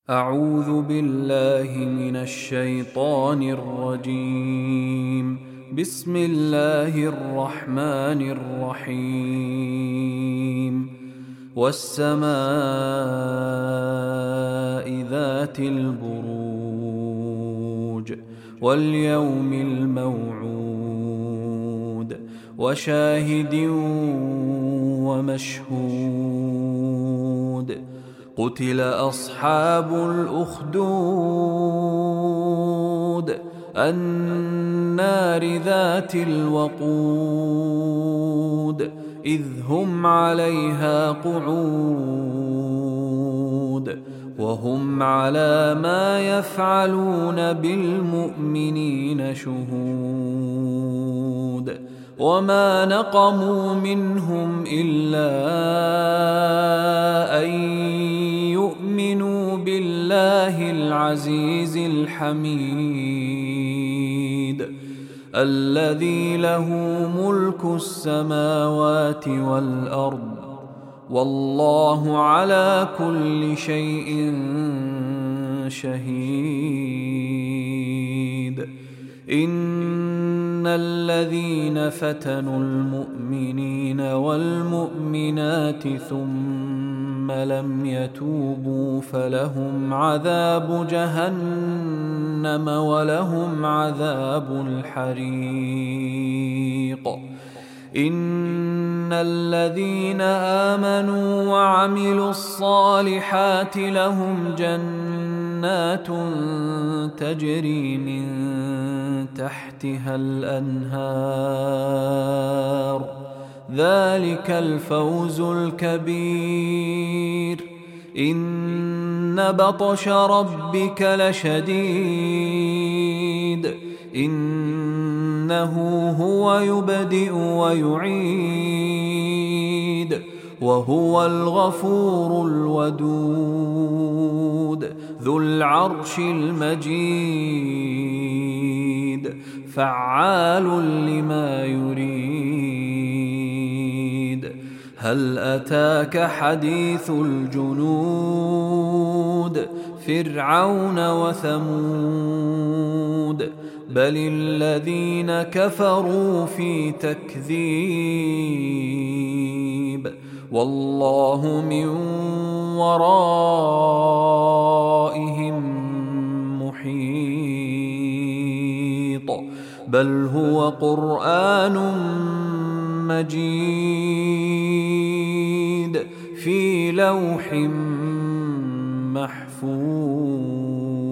أعوذ بالله من الشيطان الرجيم. بسم الله الرحمن الرحيم. والسماء ذات البروج واليوم الموعود وشاهد ومشهود. قتل أصحاب الأخدود النار ذات الوقود إذ هم عليها قعود وهم على ما يفعلون بالمؤمنين شهود. وما نقموا منهم إلا أن يؤمنوا بالله العزيز الحميد الذي له ملك السماوات والأرض والله على كل شيء شهيد. إن الذين فتنوا المؤمنين والمؤمنات ثم لم يتوبوا فلهم عذاب جهنم ولهم عذاب الحريق. إن الذين آمنوا وعملوا الصالحات لهم جنات تجري من تحتها الأنهار ذلك الفوز الكبير. إن بطش ربك لشديد إنه هو يبدئ ويعيد وهو الغفور الودود ذو العرش المجيد فعال لما يريد. هل أتاك حديث الجنود فرعون وثمود بل الذين كفروا في تكذيب والله من ورائهم محيط. بل هو قرآن مجيد في لوح محفوظ.